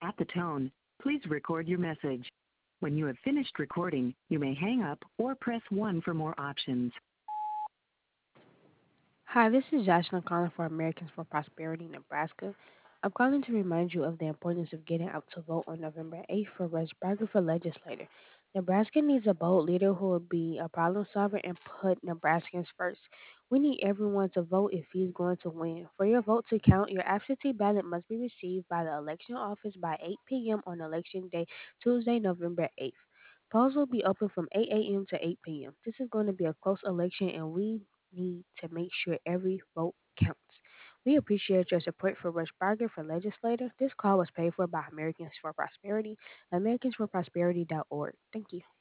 At the tone, please record your message. When you have finished recording, you may hang up or press 1 for more options. Hi, this is Jocelyn calling for Americans for Prosperity, Nebraska. I'm calling to remind you of the importance of getting out to vote on November 8th for Russ Berger for legislator. Nebraska needs a bold leader who will be a problem solver and put Nebraskans first. We need everyone to vote if he's going to win. For your vote to count, your absentee ballot must be received by the election office by 8 p.m. on election day, Tuesday, November 8th. Polls will be open from 8 a.m. to 8 p.m. This is going to be a close election, and we need to make sure every vote counts. We appreciate your support for Rush Barger for legislator. This call was paid for by Americans for Prosperity, AmericansForProsperity.org. Thank you.